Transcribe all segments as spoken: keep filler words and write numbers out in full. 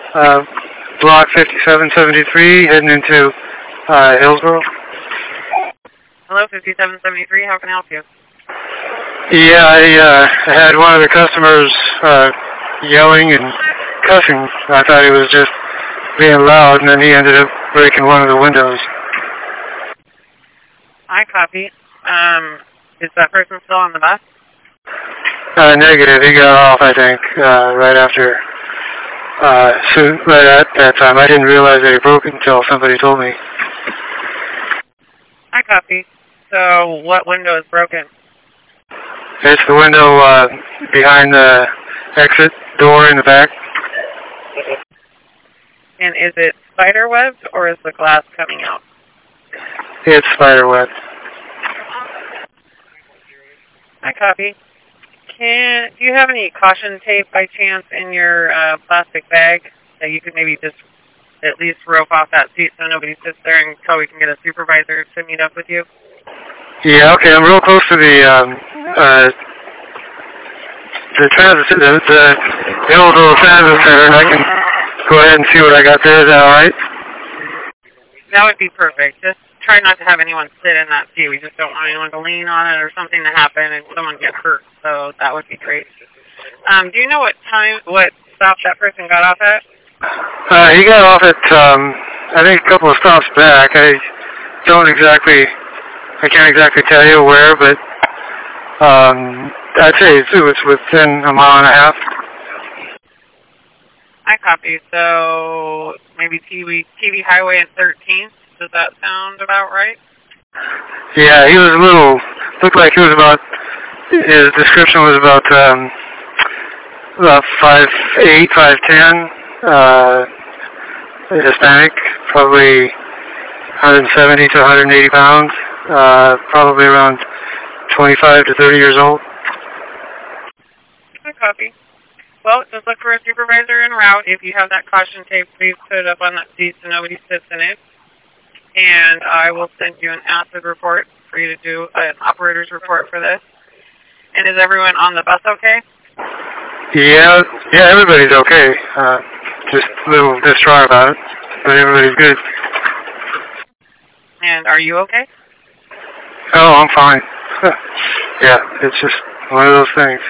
uh, block fifty-seven seventy-three, heading into uh, Hillsboro. Hello, fifty-seven seventy-three. How can I help you? Yeah, I uh, had one of the customers uh, yelling and cussing. I thought he was just being loud, and then he ended up breaking one of the windows. I copy. Um, is that person still on the bus? Uh, negative. He got off, I think, uh, right after, uh, soon, right at that time. I didn't realize that he broke it until somebody told me. I copy. So, what window is broken? It's the window uh, behind the exit door in the back. And is it spider webbed or is the glass coming out? It's spider web. I copy. Can do you have any caution tape by chance in your uh, plastic bag that you could maybe just at least rope off that seat so nobody sits there until we can get a supervisor to meet up with you? Yeah, okay. I'm real close to the um, uh, the transit, the, the Hillsboro Transit Center, and I can go ahead and see what I got there. Is that all right? That would be perfect. Just try not to have anyone sit in that seat. We just don't want anyone to lean on it or something to happen and someone get hurt. So that would be great. Um, do you know what time, what stop that person got off at? Uh, he got off at, um, I think a couple of stops back. I don't exactly, I can't exactly tell you where, but um, I'd say it was within a mile and a half. I copy. So maybe T V, T V Highway and thirteenth. Does that sound about right? Yeah, he was a little, looked like he was about, his description was about, um, about five eight, five ten, uh, Hispanic, probably one seventy to one eighty pounds, uh, probably around twenty-five to thirty years old. I copy. Well, just look for a supervisor en route. If you have that caution tape, please put it up on that seat so nobody sits in it. And I will send you an acid report for you to do an operator's report for this. And is everyone on the bus okay? Yeah, yeah, everybody's okay. Uh, just a little distraught about it, but everybody's good. And are you okay? Oh, I'm fine. Yeah, it's just one of those things.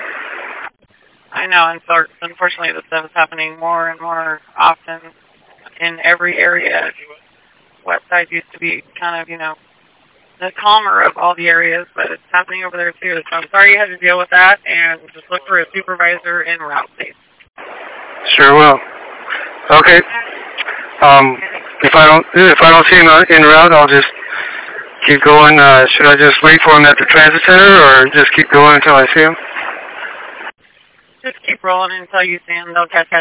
I know, and so unfortunately this stuff is happening more and more often in every area. Westside used to be kind of, you know, the calmer of all the areas, but it's happening over there too. So I'm sorry you had to deal with that, and just look for a supervisor en route, please. Sure will. Okay. Um, if I don't if I don't see him en route, I'll just keep going. Uh, should I just wait for him at the transit center, or just keep going until I see him? Just keep rolling until you see him. They'll catch